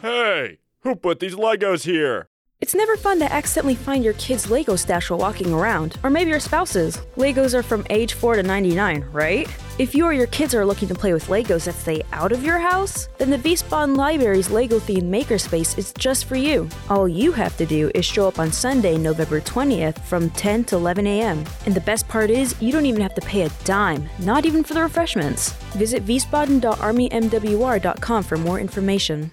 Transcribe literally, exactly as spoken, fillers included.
Hey, who put these Legos here? It's never fun to accidentally find your kid's Lego stash while walking around, or maybe your spouse's. Legos are from age four to ninety-nine, right? If you or your kids are looking to play with Legos that stay out of your house, then the Wiesbaden Library's Lego-themed Makerspace is just for you. All you have to do is show up on Sunday, November twentieth from ten to eleven a.m. And the best part is, you don't even have to pay a dime, not even for the refreshments. Visit wiesbaden dot army m w r dot com for more information.